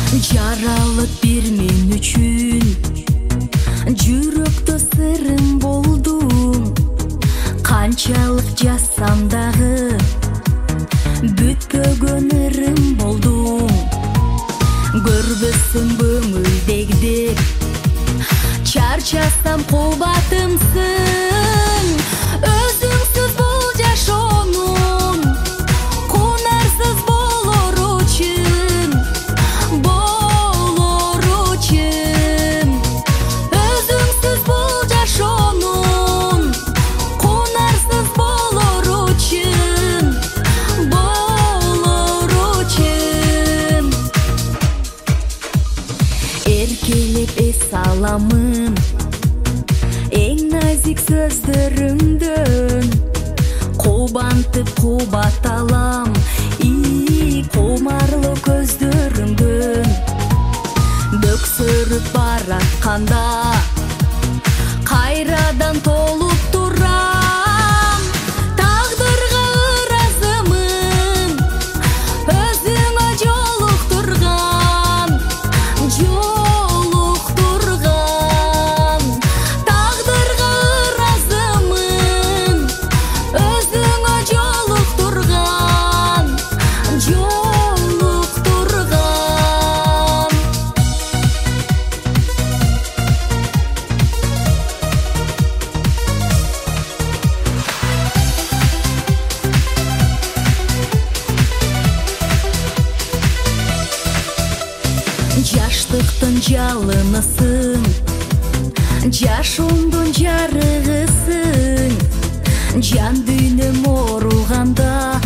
Жаралып бир мен үчүн жүрөктө сырым болдуң. Канчалык жазсам дагы бүтпөгөн ырым болдуң. Көрбөсүң көңүлдегдеп чарчасам кубатымсың. Өзүңсүз бул жашоонун кунарсыз болор үчүн, болор үчүн. Өзүңсүз бул жашоонун кунарсыз болор үчүн, болор үчүн. Эркелеп эс аламын эң назик сөздөрүңдөн. Кубантып кубаталам кумарлуу көздөрүңдөн. Бөксөрүп баратканда кайрадан толуп турам. Тагдырга ыраазымын өзүңө жолуктурган, жолуктурган. Тагдырга ыраазымын өзүңө жолуктурган, жолуктурган. Жаштыктын жалынысың, жашоомдун жарыгысың. Жан дүйнөм ооруганда